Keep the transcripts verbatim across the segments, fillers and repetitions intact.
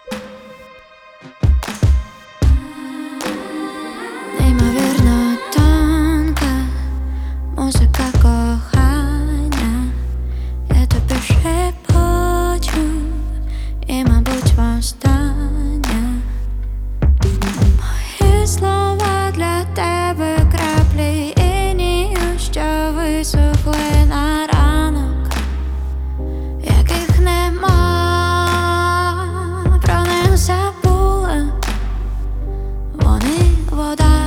Неймовірно тонка музика кохання, я тобі шепочу, і, мабуть, востаннє. Мої слова для тебе краплі інію, що висохли на ранок, яких нема, про них забула. Вони вода,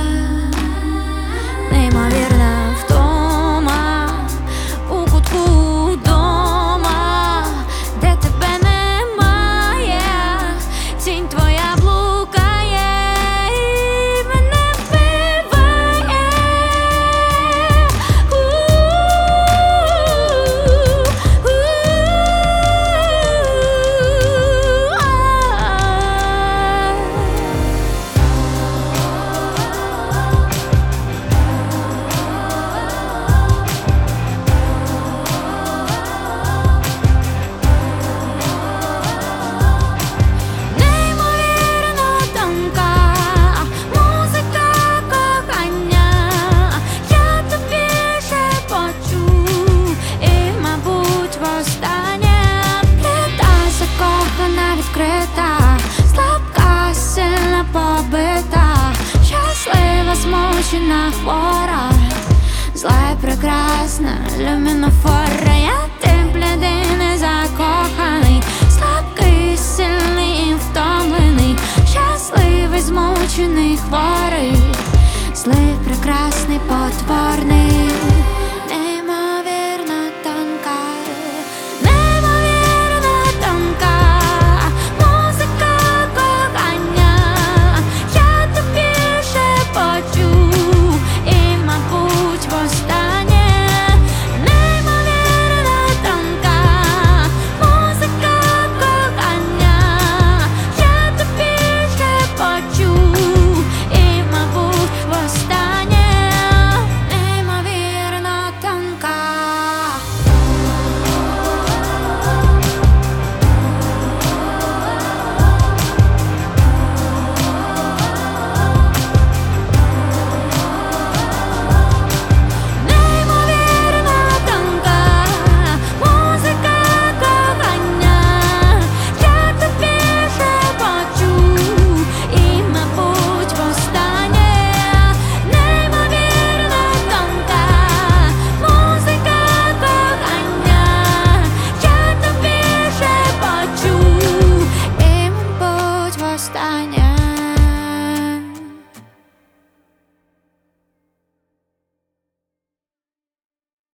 неймовірна втома у кутку дома, де тебе немає, тінь твоя блукає і мене вбиває. Слабка, сильно побита, щаслива, змучена, хвора, зла і прекрасна, люмінофора. Я тим блідий, незакоханий, слабкий, сильний і втомлений, щасливий, змучений, хворий, злий, прекрасний, потворний. Останнє